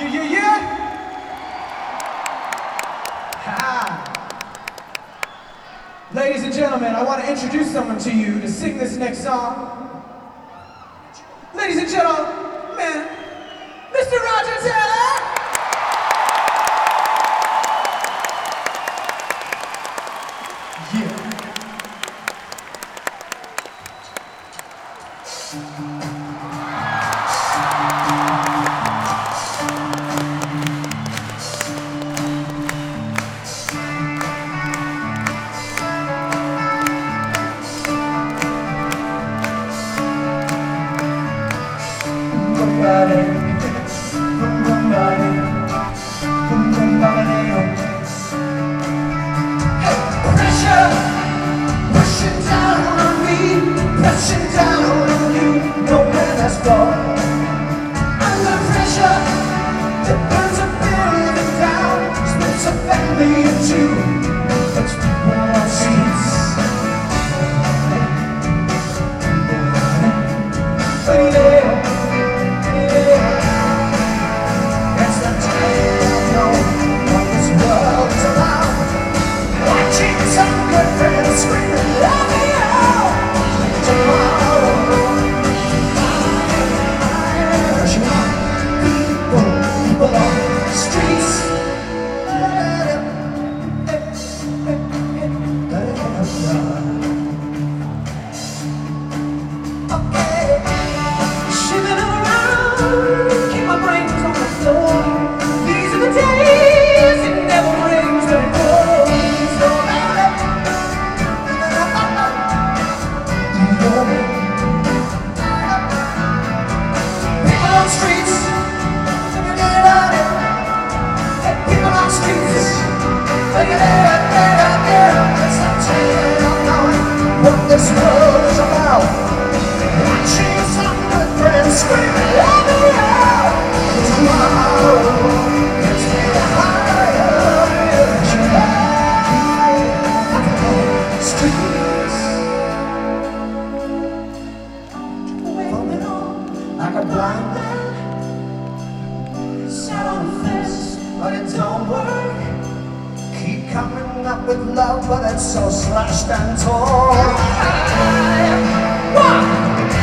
Yeah, yeah, yeah! Ha! Ladies and gentlemen, I want to introduce someone to you to sing this next song. Ladies and gentlemen, Mr. Roger Taylor! Yeah. Pressure pushing down on me, pressing down on you, nowhere that's gone. Under pressure that burns a building down, splits a family in two, puts people on seats. That's the tale of what this world is about. Watching some good friends screaming, let me out tomorrow. People on the streets. Okay, shivering around, keep my brains on the floor. These are the days it never rains, but it pours. So loud. People on streets, people on streets, it's not tale of knowing what this world is about. Watching some good friends screaming, let me out tomorrow. It's me higher, streets. Falling on like a blind man, sat on the fence, but it don't work. Keep coming up with love, but it's so slashed and torn. One.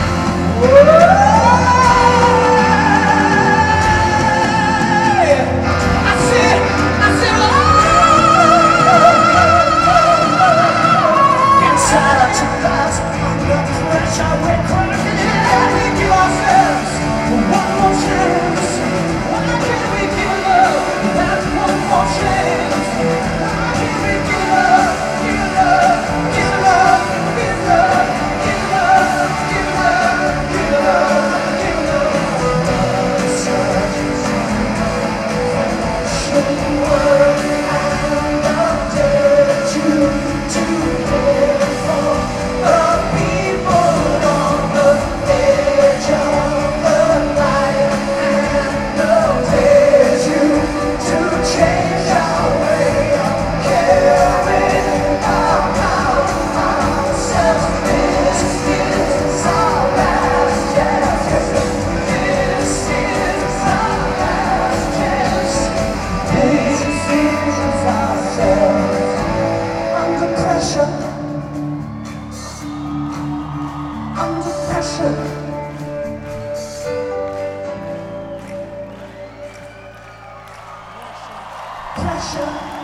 Under pressure. Pressure.